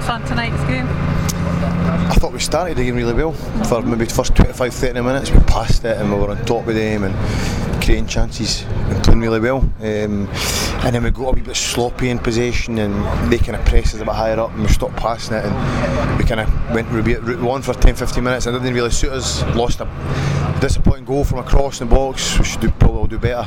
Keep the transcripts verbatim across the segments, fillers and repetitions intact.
on tonight's game? I thought we started the game really well. For maybe the first twenty-five to thirty minutes we passed it and we were on top of them and creating chances and playing really well. Um, and then we got a wee bit sloppy in possession and they kind of pressed us a bit higher up and we stopped passing it and we kind of went route one for ten to fifteen minutes and it didn't really suit us. Lost a disappointing goal from across the box. We should do, probably do better.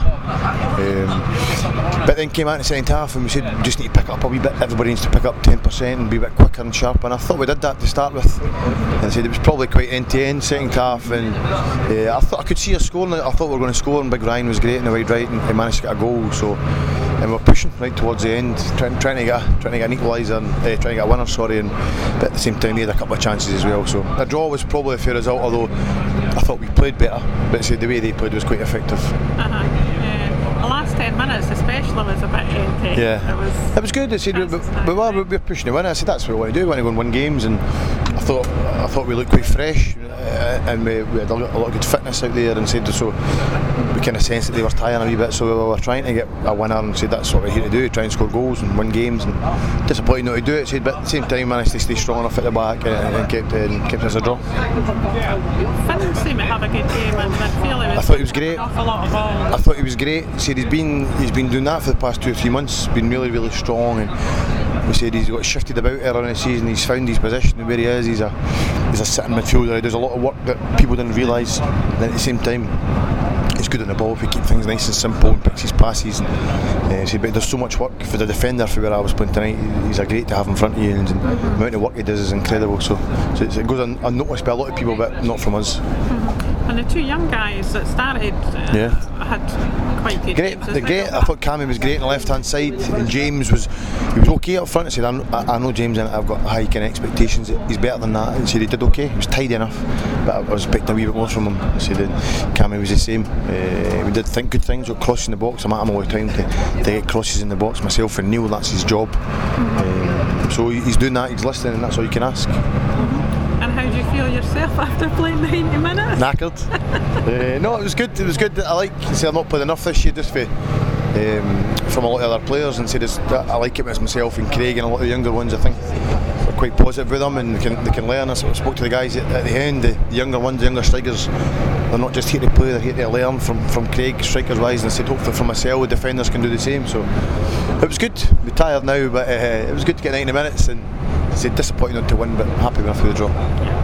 Um, but then came out in the second half and we said we just need to pick up a wee bit. Everybody needs to pick up ten percent and be a bit quicker and sharp, and I thought we did that to start with. And I said it was probably quite end to end second half, and uh, I thought I could see us scoring. I thought we were going to score, and Big Ryan was great in the wide right, and he managed to get a goal. So, and we we're pushing right towards the end, trying, trying to get a, trying to get an equaliser, and, uh, trying to get a winner. Sorry, and but at the same time, we had a couple of chances as well. So a draw was probably a fair result, although I thought we played better. But I said the way they played was quite effective. Uh-huh. The last ten minutes especially was a bit empty. Yeah, it was, it was good. I said we, we, we, were, we were pushing to win. I said that's what we want to do. We want to go and win games, and I thought I thought we looked quite fresh, uh, and we, we had a lot, a lot of good fitness out there. And said so we kind of sensed that they were tiring a wee bit, so we were trying to get a winner. And said that's what we're here to do: try and score goals and win games. And disappointed not to do it. Said, but at the same time managed to stay strong enough at the back and, and kept and kept us a draw. Finn seemed to have a good game, and I feel he was I thought he was great. an awful lot of balls. I thought he was great. Said he's been he's been doing that for the past two or three months. Been really really strong, and we said he's got shifted about earlier in the season. He's found his position where he is. He's a he's a sitting midfielder. He does a lot of work that people didn't realise. And at the same time, he's good on the ball if he keeps things nice and simple and picks his passes. And uh, said, but there's so much work for the defender for where I was playing tonight. He's a great to have in front of you, and the amount of work he does is incredible. So, so it goes un- unnoticed by a lot of people, but not from us. And the two young guys that started uh, yeah. had quite good great, games. the great. I thought Cammy was great on the left hand side, and James was he was okay up front. I said I, I know James, and I've got high kind of expectations. He's better than that. And said he did okay. He was tidy enough, but I was expecting a wee bit more from him. I said Cammy was the same. Uh, we did think good things. We were crossing the box. I'm at him all the time to, to get crosses in the box. Myself and Neil, that's his job. Mm-hmm. Uh, so he's doing that. He's listening, and that's all you can ask. And how do you feel yourself after playing ninety minutes? Knackered. uh, no, it was good. It was good. I like. See, I've not played enough this year, just for um, from a lot of other players, and said I like it with myself and Craig and a lot of the younger ones. I think we're quite positive with them, and they can they can learn. I spoke to the guys at, at the end, the, the younger ones, the younger strikers. They're not just here to play; they're here to learn from from Craig, strikers wise. And I said hopefully from myself, the defenders can do the same. So it was good. We're tired now, but uh, it was good to get ninety minutes and. It's disappointing not to win, but happy enough with the draw.